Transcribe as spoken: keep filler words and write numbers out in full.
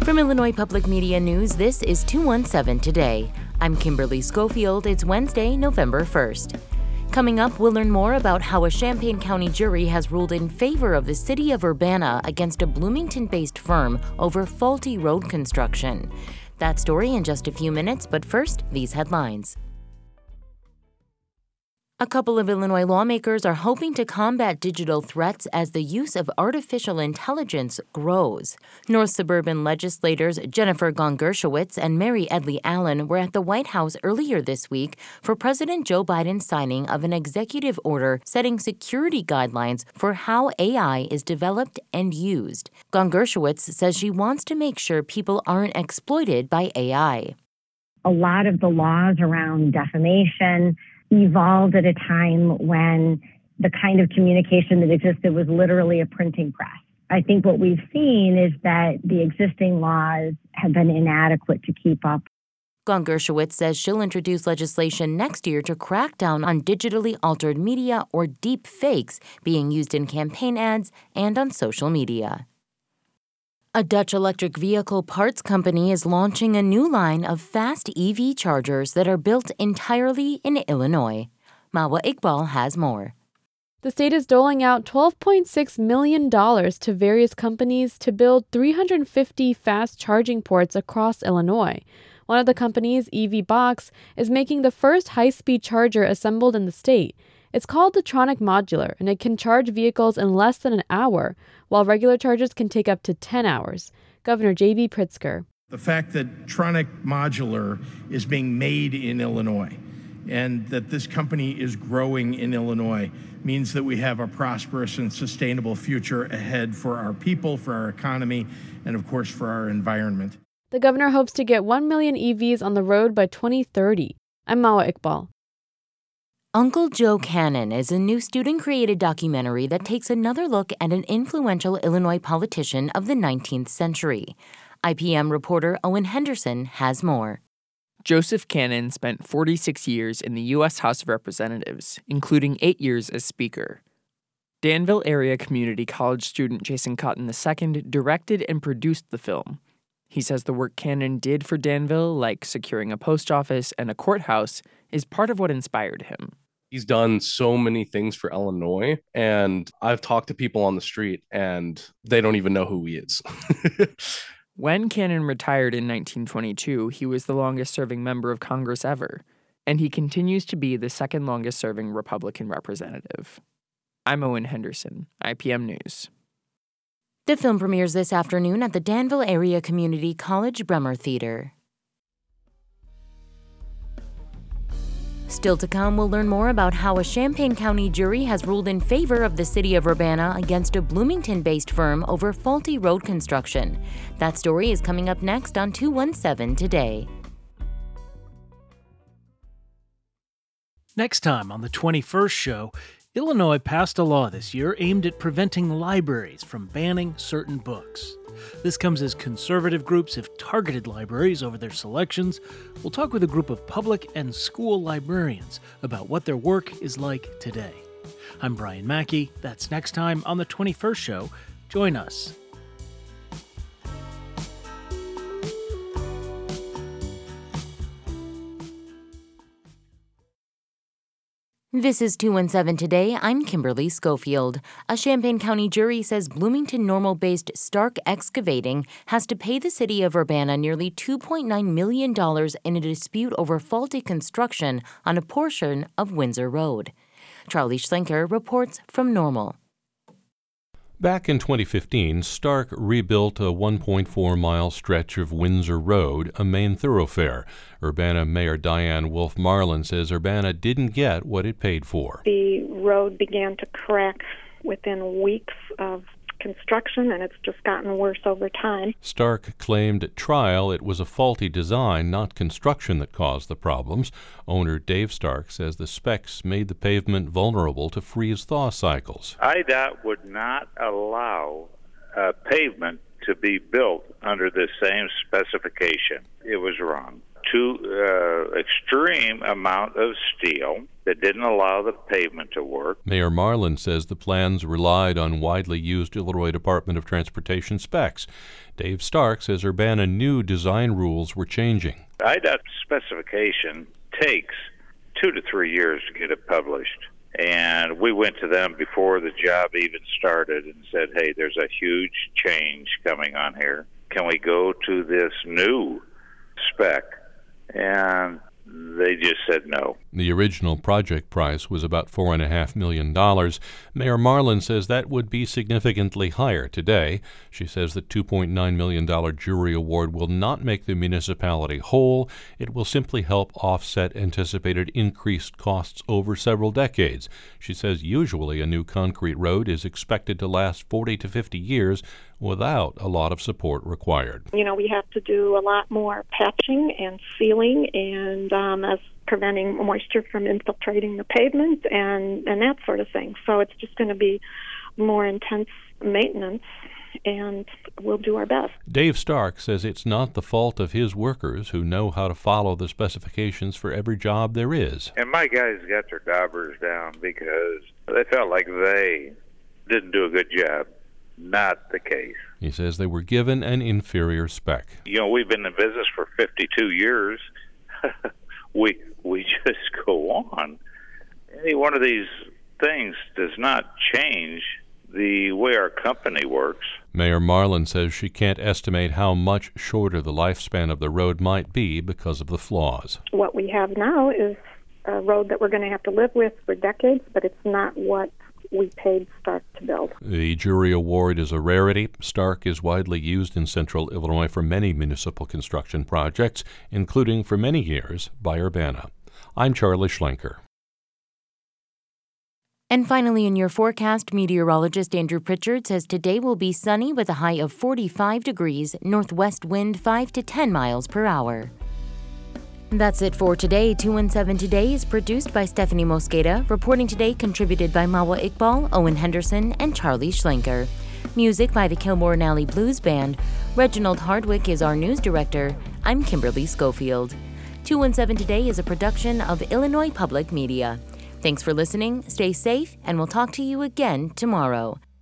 From Illinois Public Media News, this is two one seven Today. I'm Kimberly Schofield. It's Wednesday, November first. Coming up, we'll learn more about how a Champaign County jury has ruled in favor of the city of Urbana against a Bloomington-based firm over faulty road construction. That story in just a few minutes, but first, these headlines. A couple of Illinois lawmakers are hoping to combat digital threats as the use of artificial intelligence grows. North Suburban legislators Jennifer Gon Gershowitz and Mary Edley Allen were at the White House earlier this week for President Joe Biden's signing of an executive order setting security guidelines for how A I is developed and used. Gon Gershowitz says she wants to make sure people aren't exploited by A I. A lot of the laws around defamation evolved at a time when the kind of communication that existed was literally a printing press. I think what we've seen is that the existing laws have been inadequate to keep up. Gon Gershowitz says she'll introduce legislation next year to crack down on digitally altered media or deep fakes being used in campaign ads and on social media. A Dutch electric vehicle parts company is launching a new line of fast E V chargers that are built entirely in Illinois. Mawa Iqbal has more. The state is doling out twelve point six million dollars to various companies to build three hundred fifty fast charging ports across Illinois. One of the companies, E V Box, is making the first high-speed charger assembled in the state. It's called the Tronic Modular, and it can charge vehicles in less than an hour, while regular chargers can take up to ten hours. Governor J B Pritzker. The fact that Tronic Modular is being made in Illinois and that this company is growing in Illinois means that we have a prosperous and sustainable future ahead for our people, for our economy, and of course for our environment. The governor hopes to get one million E Vs on the road by twenty thirty. I'm Mawa Iqbal. Uncle Joe Cannon is a new student-created documentary that takes another look at an influential Illinois politician of the nineteenth century. I P M reporter Owen Henderson has more. Joseph Cannon spent forty-six years in the U S House of Representatives, including eight years as Speaker. Danville area community college student Jason Cotton the Second directed and produced the film. He says the work Cannon did for Danville, like securing a post office and a courthouse, is part of what inspired him. He's done so many things for Illinois, and I've talked to people on the street, and they don't even know who he is. When Cannon retired in nineteen twenty-two, he was the longest-serving member of Congress ever, and he continues to be the second longest-serving Republican representative. I'm Owen Henderson, I P M News. The film premieres this afternoon at the Danville Area Community College Bremer Theater. Still to come, we'll learn more about how a Champaign County jury has ruled in favor of the city of Urbana against a Bloomington-based firm over faulty road construction. That story is coming up next on two one seven Today. Next time on the twenty-first show, Illinois passed a law this year aimed at preventing libraries from banning certain books. This comes as conservative groups have targeted libraries over their selections. We'll talk with a group of public and school librarians about what their work is like today. I'm Brian Mackey. That's next time on the twenty-first show. Join us. This is two one seven Today. I'm Kimberly Schofield. A Champaign County jury says Bloomington-Normal-based Stark Excavating has to pay the city of Urbana nearly two point nine million dollars in a dispute over faulty construction on a portion of Windsor Road. Charlie Schlenker reports from Normal. Back in twenty fifteen, Stark rebuilt a one point four mile stretch of Windsor Road, a main thoroughfare. Urbana Mayor Diane Wolf Marlin says Urbana didn't get what it paid for. The road began to crack within weeks of construction, and it's just gotten worse over time. Stark claimed at trial it was a faulty design, not construction, that caused the problems. Owner Dave Stark says the specs made the pavement vulnerable to freeze-thaw cycles. I D O T would not allow a pavement to be built under the same specification. It was wrong. Too uh, extreme amount of steel, that didn't allow the pavement to work. Mayor Marlin says the plans relied on widely used Illinois Department of Transportation specs. Dave Stark says Urbana knew design rules were changing. I D O T specification takes two to three years to get it published. And we went to them before the job even started and said, hey, there's a huge change coming on here. Can we go to this new spec? And they just said no. The original project price was about four point five million dollars. Mayor Marlin says that would be significantly higher today. She says the two point nine million dollars jury award will not make the municipality whole. It will simply help offset anticipated increased costs over several decades. She says usually a new concrete road is expected to last forty to fifty years without a lot of support required. You know, we have to do a lot more patching and sealing and um, as preventing moisture from infiltrating the pavement and, and that sort of thing. So it's just going to be more intense maintenance, and we'll do our best. Dave Stark says it's not the fault of his workers who know how to follow the specifications for every job there is. And my guys got their daubers down because they felt like they didn't do a good job. Not the case. He says they were given an inferior spec. You know, we've been in business for fifty-two years. we we just go on. Any one of these things does not change the way our company works. Mayor Marlin says she can't estimate how much shorter the lifespan of the road might be because of the flaws. What we have now is a road that we're going to have to live with for decades, but it's not what we paid Stark to build. The jury award is a rarity. Stark is widely used in central Illinois for many municipal construction projects, including for many years by Urbana. I'm Charlie Schlenker. And finally, in your forecast, meteorologist Andrew Pritchard says today will be sunny with a high of forty-five degrees, northwest wind five to ten miles per hour. That's it for today. two one seven Today is produced by Stephanie Mosqueda. Reporting today contributed by Mawa Iqbal, Owen Henderson, and Charlie Schlenker. Music by the Kilmore and Alley Blues Band. Reginald Hardwick is our news director. I'm Kimberly Schofield. two one seven Today is a production of Illinois Public Media. Thanks for listening, stay safe, and we'll talk to you again tomorrow.